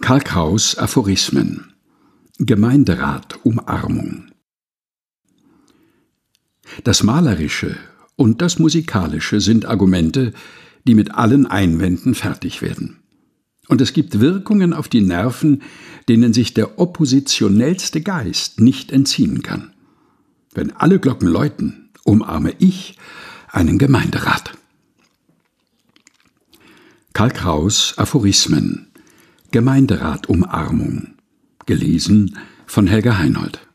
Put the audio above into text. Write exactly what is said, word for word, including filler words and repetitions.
Karl Kraus Aphorismen. Gemeinderat Umarmung. Das Malerische und das Musikalische sind Argumente, die mit allen Einwänden fertig werden. Und es gibt Wirkungen auf die Nerven, denen sich der oppositionellste Geist nicht entziehen kann. Wenn alle Glocken läuten, umarme ich einen Gemeinderat. Karl Kraus Aphorismen. Gemeinderat Umarmung. Gelesen von Helga Heinold.